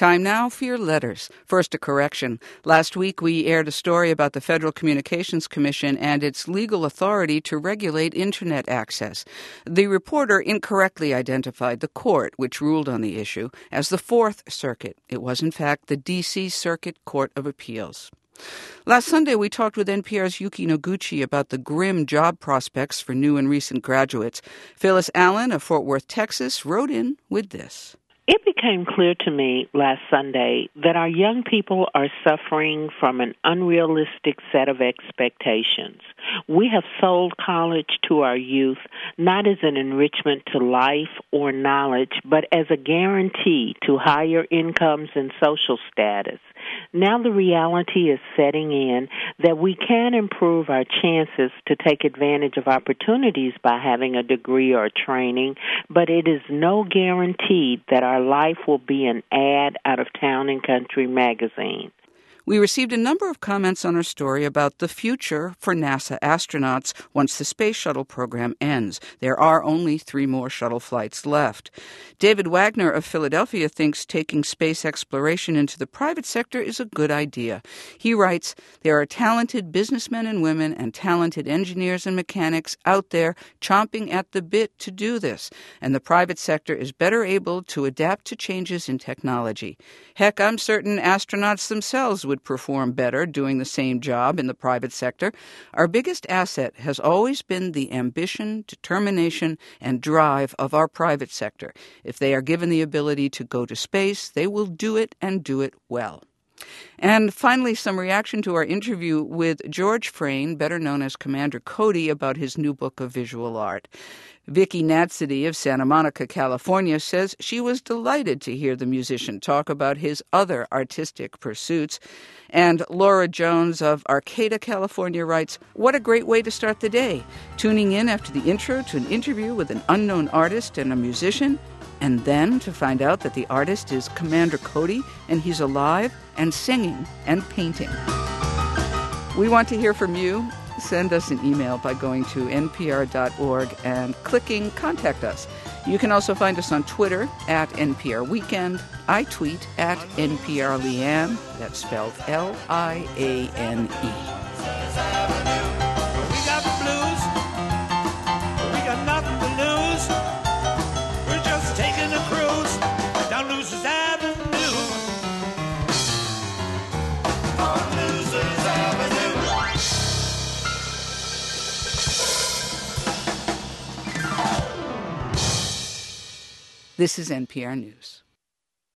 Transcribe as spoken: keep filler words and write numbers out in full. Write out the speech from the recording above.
Time now for your letters. First, a correction. Last week, we aired a story about the Federal Communications Commission and its legal authority to regulate Internet access. The reporter incorrectly identified the court, which ruled on the issue, as the Fourth Circuit. It was, in fact, the D C Circuit Court of Appeals. Last Sunday, we talked with N P R's Yuki Noguchi about the grim job prospects for new and recent graduates. Phyllis Allen of Fort Worth, Texas, wrote in with this. It became clear to me last Sunday that our young people are suffering from an unrealistic set of expectations. We have sold college to our youth not as an enrichment to life or knowledge, but as a guarantee to higher incomes and social status. Now the reality is setting in that we can improve our chances to take advantage of opportunities by having a degree or training, but it is no guarantee that our life will be an ad out of Town and Country magazine. We received a number of comments on our story about the future for NASA astronauts once the space shuttle program ends. There are only three more shuttle flights left. David Wagner of Philadelphia thinks taking space exploration into the private sector is a good idea. He writes, there are talented businessmen and women and talented engineers and mechanics out there chomping at the bit to do this, and the private sector is better able to adapt to changes in technology. Heck, I'm certain astronauts themselves would perform better doing the same job in the private sector. Our biggest asset has always been the ambition, determination, and drive of our private sector. If they are given the ability to go to space, they will do it and do it well. And finally, some reaction to our interview with George Frayne, better known as Commander Cody, about his new book of visual art. Vicky Nadsity of Santa Monica, California, says she was delighted to hear the musician talk about his other artistic pursuits. And Laura Jones of Arcata, California, writes, what a great way to start the day, tuning in after the intro to an interview with an unknown artist and a musician, and then to find out that the artist is Commander Cody and he's alive and singing and painting. We want to hear from you. Send us an email by going to n p r dot org and clicking Contact Us. You can also find us on Twitter at N P R Weekend. I tweet at N P R Leanne. That's spelled L I A N E. We got the blues. We got nothing to lose. We're just taking a cruise down Losers Avenue. On Losers Avenue. This is N P R News.